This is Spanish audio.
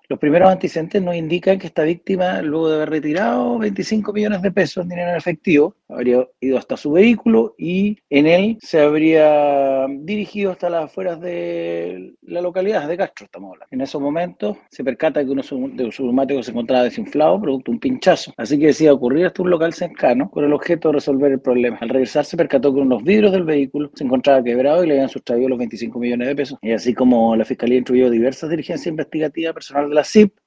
Los primeros antecedentes nos indican que esta víctima, luego de haber retirado 25 millones de pesos en dinero en efectivo, habría ido hasta su vehículo y en él se habría dirigido hasta las afueras de la localidad de Castro, estamos hablando. En esos momentos se percata que uno de los neumáticos se encontraba desinflado, producto de un pinchazo. Así que decide ocurrir hasta un local cercano con el objeto de resolver el problema. Al regresar se percató que uno de los vidrios del vehículo se encontraba quebrado y le habían sustraído los 25 millones de pesos. Y así como la Fiscalía instruyó diversas diligencias investigativas, personal de la CIP